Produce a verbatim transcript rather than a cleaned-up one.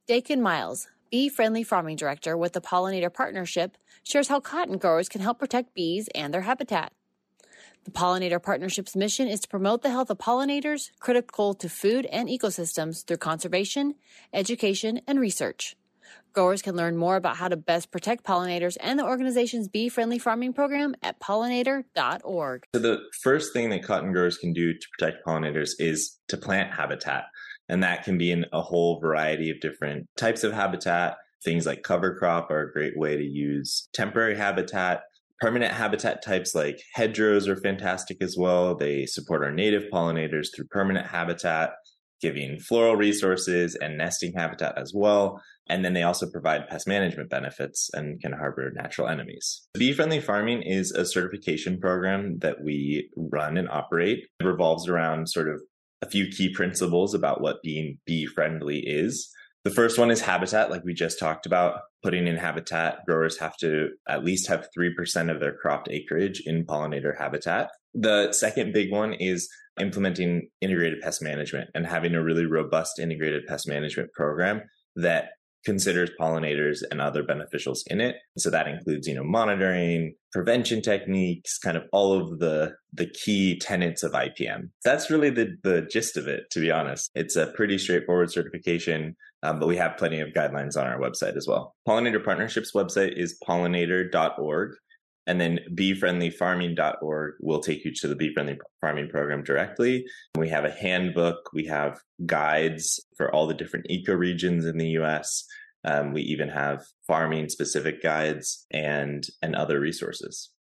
Dakin Miles, Bee-Friendly Farming Director with the Pollinator Partnership, shares how cotton growers can help protect bees and their habitat. The Pollinator Partnership's mission is to promote the health of pollinators, critical to food and ecosystems, through conservation, education, and research. Growers can learn more about how to best protect pollinators and the organization's bee-friendly farming program at pollinator dot org. So the first thing that cotton growers can do to protect pollinators is to plant habitat. And that can be in a whole variety of different types of habitat. Things like cover crop are a great way to use temporary habitat. Permanent habitat types like hedgerows are fantastic as well. They support our native pollinators through permanent habitat, giving floral resources and nesting habitat as well. And then they also provide pest management benefits and can harbor natural enemies. Bee-friendly farming is a certification program that we run and operate. It revolves around sort of a few key principles about what being bee-friendly is. The first one is habitat, like we just talked about. Putting in habitat, growers have to at least have three percent of their cropped acreage in pollinator habitat. The second big one is implementing integrated pest management and having a really robust integrated pest management program that considers pollinators and other beneficials in it. So that includes, you know, monitoring, prevention techniques, kind of all of the the key tenets of I P M. That's really the the gist of it, to be honest. It's a pretty straightforward certification, um, but we have plenty of guidelines on our website as well. Pollinator Partnership's website is pollinator dot org. And then bee friendly farming dot org will take you to the Bee-Friendly Farming Program directly. We have a handbook. We have guides for all the different ecoregions in the U S. Um, we even have farming specific guides and, and other resources.